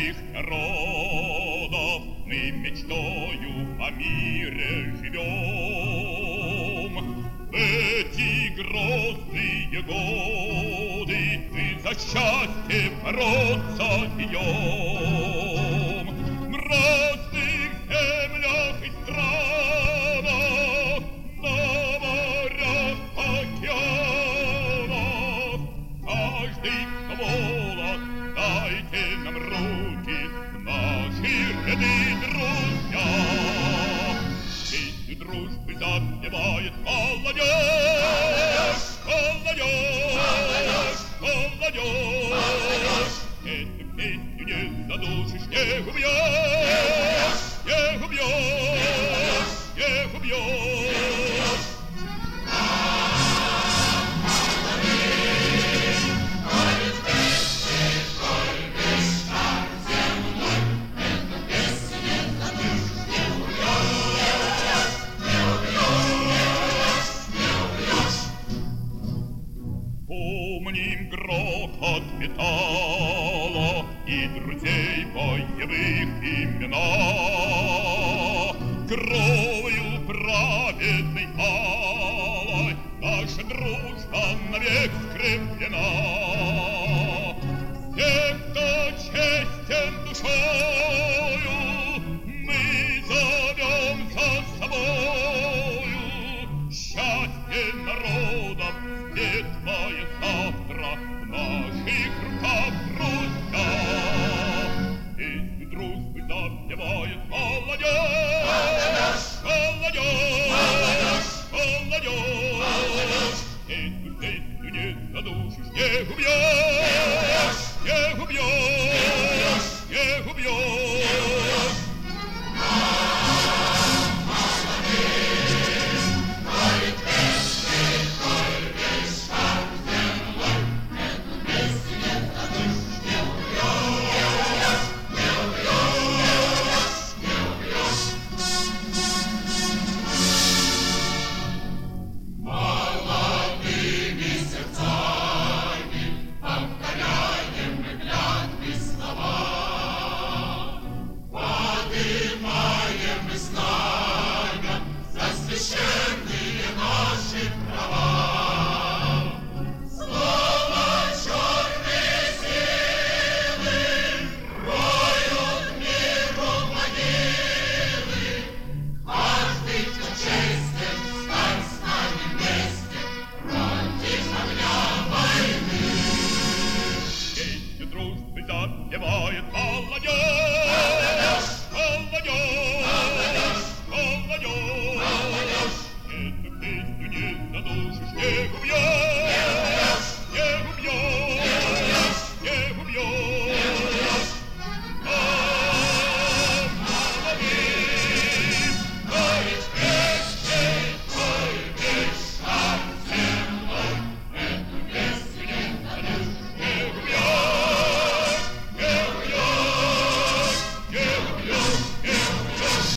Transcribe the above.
наших народов мы мечтою о мире живем. В эти грозные годы мы за счастье бороться идем. В разных землях и странах, на морях, океанах, каждый волок, дайте нам руки, наши ряды друзья. Песню дружбы запевает молодежь, молодежь, молодежь. Эту песню не задушишь, не убьешь, не убьешь, не убьешь. Помним грохот металла и друзей боевых имена. Кровью праведной алой наша дружба навек скреплена. Все, кто честен душою, мы зовем за собою. Счастье народов, светлое завтра в наших руках, друзья. Песню дружбы запевает молодежь, молодежь, молодежь. Эту песню не задушишь, не убьешь, не убьешь, не убьешь.